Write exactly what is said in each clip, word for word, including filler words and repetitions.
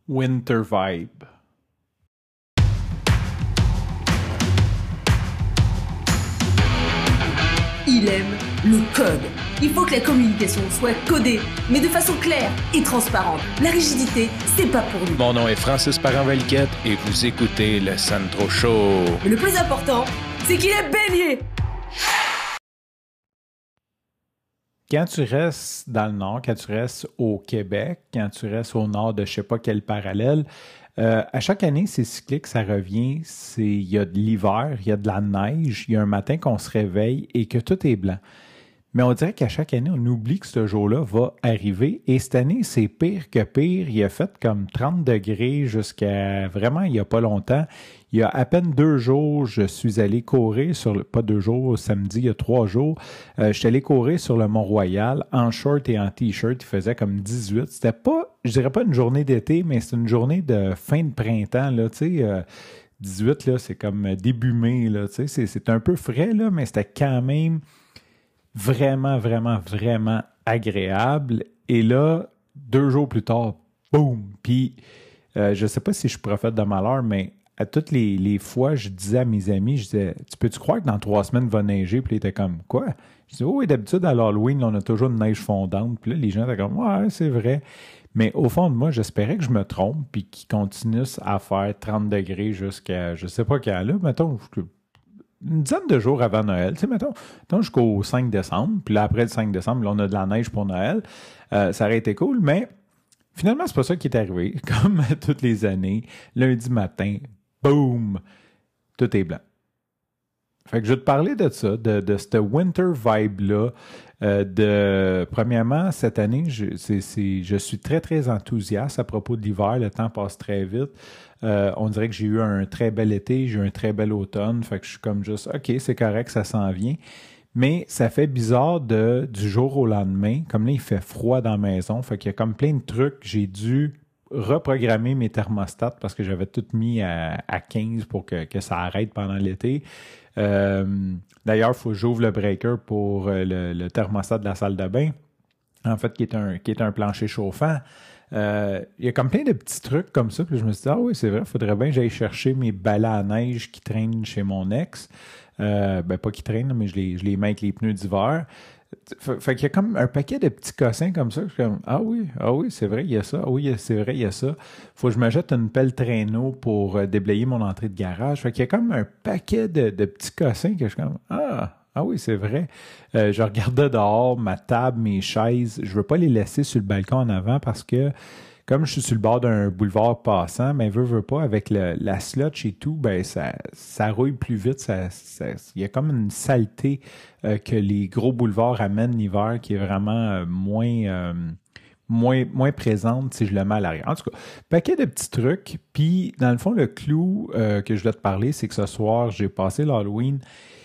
Winter Vibe. Il aime le code. Il faut que la communication soit codée, mais de façon claire et transparente. La rigidité, c'est pas pour nous. Mon nom est Francis Parent-Valquette et vous écoutez le Sandro Show. Mais le plus important, c'est qu'il est bélier. Quand tu restes dans le Nord, quand tu restes au Québec, quand tu restes au Nord de je sais pas quel parallèle, euh, à chaque année, c'est cyclique, ça revient. C'est, il y a de l'hiver, il y a de la neige, il y a un matin qu'on se réveille et que tout est blanc. Mais on dirait qu'à chaque année, on oublie que ce jour-là va arriver. Et cette année, c'est pire que pire. Il a fait comme trente degrés jusqu'à vraiment il n'y a pas longtemps. Il y a à peine deux jours, je suis allé courir sur le, pas deux jours, samedi, il y a trois jours. Euh, je suis allé courir sur le Mont-Royal en short et en t-shirt. Il faisait comme dix-huit. C'était pas, je dirais pas une journée d'été, mais c'est une journée de fin de printemps, là, tu sais. Euh, dix-huit, là, c'est comme début mai, là, tu sais. C'est, c'est un peu frais, là, mais c'était quand même vraiment, vraiment, vraiment agréable. Et là, deux jours plus tard, boum! Puis, euh, je sais pas si je suis prophète de malheur, mais à toutes les, les fois, je disais à mes amis, je disais, tu peux-tu croire que dans trois semaines, il va neiger? Puis ils étaient comme, quoi? Je disais, oh, oui, d'habitude, à l'Halloween, là, on a toujours une neige fondante. Puis là, les gens étaient comme, ouais, c'est vrai. Mais au fond de moi, j'espérais que je me trompe puis qu'ils continuent à faire trente degrés jusqu'à, je sais pas quand là, mettons, une dizaine de jours avant Noël, tu sais, mettons, mettons jusqu'au cinq décembre, puis là, après le cinq décembre, là, on a de la neige pour Noël. Euh, ça aurait été cool, mais finalement, c'est pas ça qui est arrivé. Comme toutes les années, lundi matin, boum, tout est blanc. Fait que je vais te parler de ça, de, de cette winter vibe-là. Euh, de, premièrement, cette année, je, c'est, c'est, je suis très, très enthousiaste à propos de l'hiver. Le temps passe très vite. Euh, on dirait que j'ai eu un très bel été, j'ai eu un très bel automne. Fait que je suis comme juste, OK, c'est correct, ça s'en vient. Mais ça fait bizarre de, du jour au lendemain. Comme là, il fait froid dans la maison. Fait qu'il y a comme plein de trucs. J'ai dû reprogrammer mes thermostats parce que j'avais tout mis à, à quinze pour que, que ça arrête pendant l'été. Euh, d'ailleurs, il faut que j'ouvre le breaker pour le, le thermostat de la salle de bain, en fait, qui est un, qui est un plancher chauffant. Euh, il y a comme plein de petits trucs comme ça. Puis je me suis dit, ah oui, c'est vrai, il faudrait bien que j'aille chercher mes balais à neige qui traînent chez mon ex. Euh, ben, pas qui traînent, mais je les, je les mets avec les pneus d'hiver. Fait, fait qu'il y a comme un paquet de petits cossins comme ça. Je suis comme, ah oui, ah oui, c'est vrai, il y a ça. Ah oui, c'est vrai, il y a ça. Faut que je me jette une pelle traîneau pour euh, déblayer mon entrée de garage. Fait qu'il y a comme un paquet de, de petits cossins que je suis comme, ah, ah oui, c'est vrai. Euh, je regardais dehors, ma table, mes chaises. Je veux pas les laisser sur le balcon en avant parce que comme je suis sur le bord d'un boulevard passant, mais veut, veut pas, avec le, la slotch et tout, ben ça, ça rouille plus vite. Ça, ça, il y a comme une saleté euh, que les gros boulevards amènent l'hiver qui est vraiment euh, moins, euh, moins, moins présente si je le mets à l'arrière. En tout cas, paquet de petits trucs. Puis, dans le fond, le clou euh, que je voulais te parler, c'est que ce soir, j'ai passé l'Halloween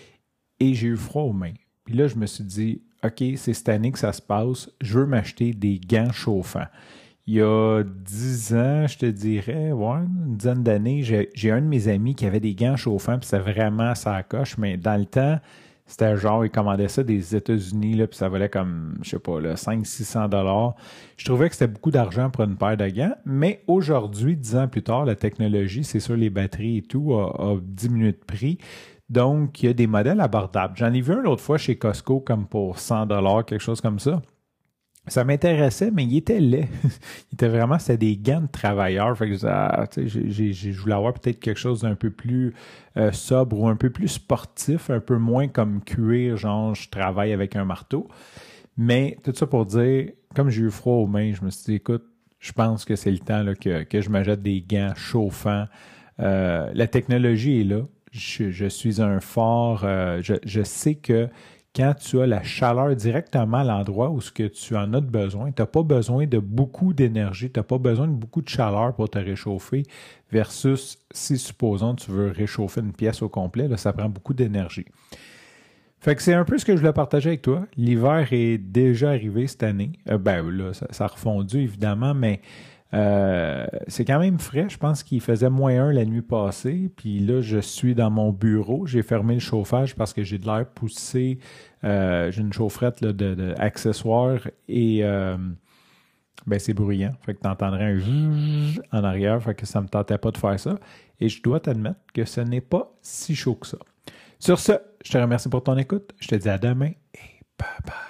et j'ai eu froid aux mains. Puis là, je me suis dit, OK, c'est cette année que ça se passe. Je veux m'acheter des gants chauffants. Il y a dix ans, je te dirais, ouais, une dizaine d'années, j'ai, j'ai un de mes amis qui avait des gants chauffants, puis c'était vraiment sa coche, mais dans le temps, c'était genre, il commandait ça des États-Unis, là, puis ça valait comme, je sais pas, là, cinq cents à six cents dollars. Je trouvais que c'était beaucoup d'argent pour une paire de gants, mais aujourd'hui, dix ans plus tard, la technologie, c'est sûr, les batteries et tout, a, a diminué de prix. Donc, il y a des modèles abordables. J'en ai vu un l'autre fois chez Costco, comme pour cent dollars, quelque chose comme ça. Ça m'intéressait, mais il était laid. Il était vraiment, c'était des gants de travailleurs. Fait que je, ah, tu sais, j'ai, j'ai, j'ai, je voulais avoir peut-être quelque chose d'un peu plus euh, sobre ou un peu plus sportif, un peu moins comme cuir, genre je travaille avec un marteau. Mais tout ça pour dire, comme j'ai eu froid aux mains, je me suis dit, écoute, je pense que c'est le temps là, que, que je m'achète des gants chauffants. Euh, la technologie est là. Je, je suis un fort. Euh, je, je sais que quand tu as la chaleur directement à l'endroit où ce que tu en as de besoin, tu n'as pas besoin de beaucoup d'énergie, tu n'as pas besoin de beaucoup de chaleur pour te réchauffer versus si, supposons, tu veux réchauffer une pièce au complet, là, ça prend beaucoup d'énergie. Fait que c'est un peu ce que je voulais partager avec toi. L'hiver est déjà arrivé cette année. Euh, ben là, ça, ça a refondu évidemment, mais Euh, c'est quand même frais. Je pense qu'il faisait moins un la nuit passée. Puis là, je suis dans mon bureau. J'ai fermé le chauffage parce que j'ai de l'air poussé. Euh, j'ai une chaufferette là, de, de accessoires et, euh, Ben, c'est bruyant. Fait que tu entendrais un zzzz en arrière. Fait que ça ne me tentait pas de faire ça. Et je dois t'admettre que ce n'est pas si chaud que ça. Sur ce, je te remercie pour ton écoute. Je te dis à demain et bye bye.